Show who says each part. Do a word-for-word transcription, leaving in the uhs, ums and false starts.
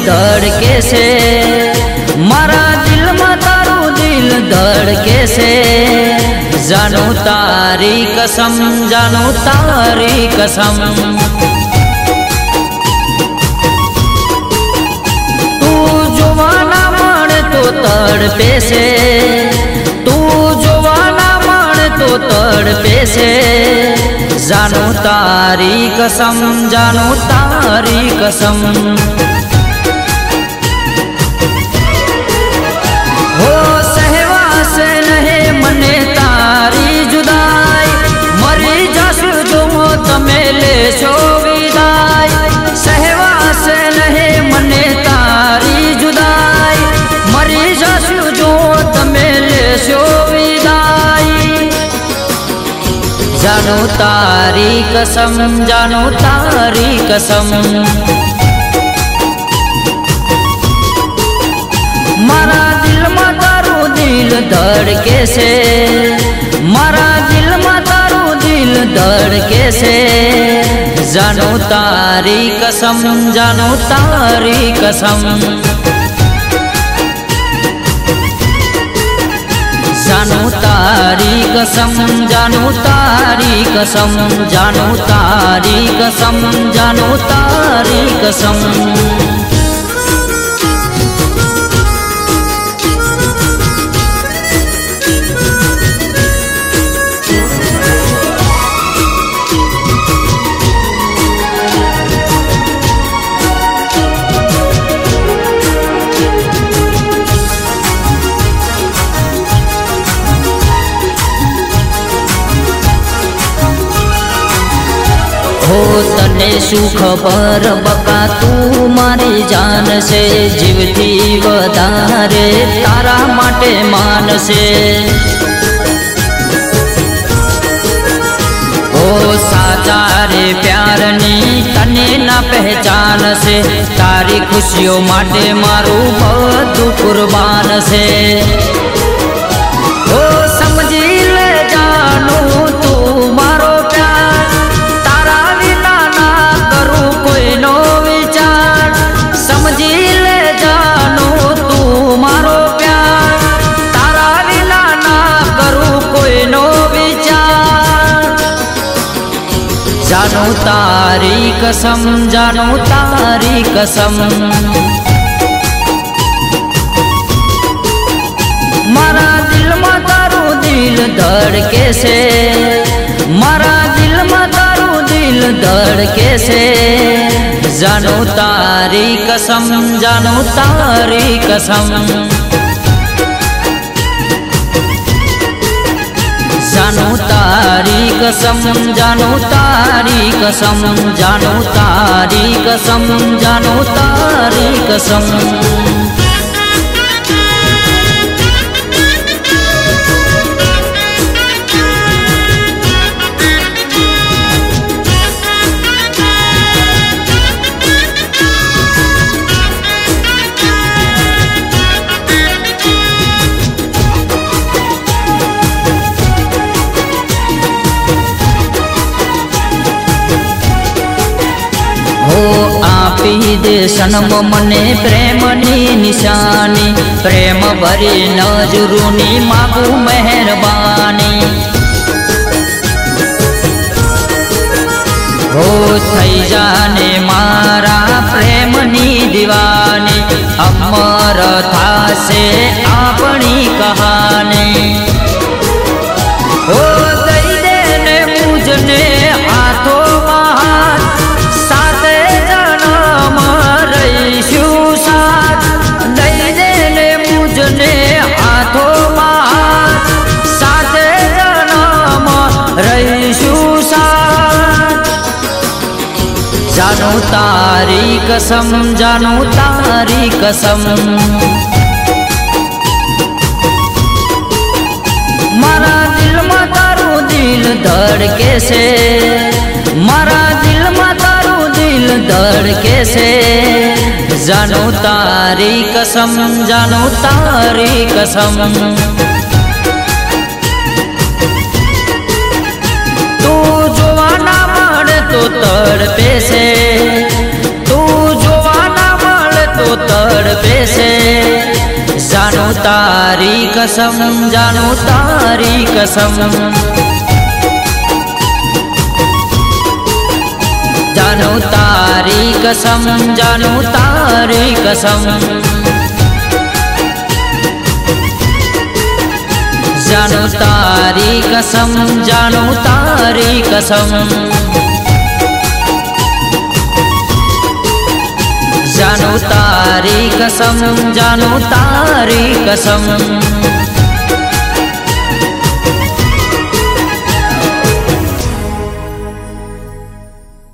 Speaker 1: धड़के से, मारा दिल में तारू दिल धड़के से। जानू तारी कसम, जानू तारी कसम। तू जुवाना मन तो तड़पे से, तू जुवाना मन तो तड़पे से। जानू तारी कसम, जानू तारी कसम। हो सहवा से नहीं मने तारी जुदाई, मरी जसु जो तमे ले सो विदाई। सहवा से नहीं मने तारी जुदाई, मरी जसु जो तमे ले सो विदाई। जानू तारी कसम, जानू तारी कसम। मारा दिल में तारू दिल धड़के से, मारा दिल में तारू दिल धड़के से। जानू तारी कसम, जानू तारी कसम। जानू तारी कसम, जानू तारी कसम। जानू तारी कसम, जानू तारी कसम। हो तने सुख पर बका तू मारी जान से, जीवती वधारे तारा माटे मान से। हो साचा रे प्यारनी तने ना पहचान से, तारी खुशियों माटे मारू बधु कुर्बान से। हो समझी ले जानू तू मारो प्यार, तारा विना ना करूँ कोई नो विचार। समझी ले जानू तू मारो प्यार, तारा विना ना करूँ कोई नो विचार। जानू तारी कसम, जानू तारी कसम। मारा दिल में तारू दिल धड़के से, मारा दिल में तारू दिल धड़के से। जानू तारी कसम, जानू तारी कसम। जानू तारी कसम, जानू तारी कसम। जानू तारी कसम, जानू तारी कसम। हो आपी दे सनम मने प्रेमनी निशानी, प्रेम भरी नजरूनी मागू मेहरबानी। हो थई जाने मारा प्रेमनी दीवानी, अमर थासे आपनी कहानी। हो दई देने मुझने हाथों जानू तारी कसम, जानू तारी कसम। मारा दिल में तारू दिल धड़के से, मारा दिल में तारू दिल धड़के से। जानू तारी कसम, जानू तारी कसम। तू जुवाना मन तो तड़पे से, तू जुवाना मन तो तड़पे से। जानू तारी कसम, जानू तारी कसम, जानू तारी कसम, जानू तारी कसम, जानू तारी कसम, जानू तारी कसम, जानू तारी कसम, जानू तारी कसम।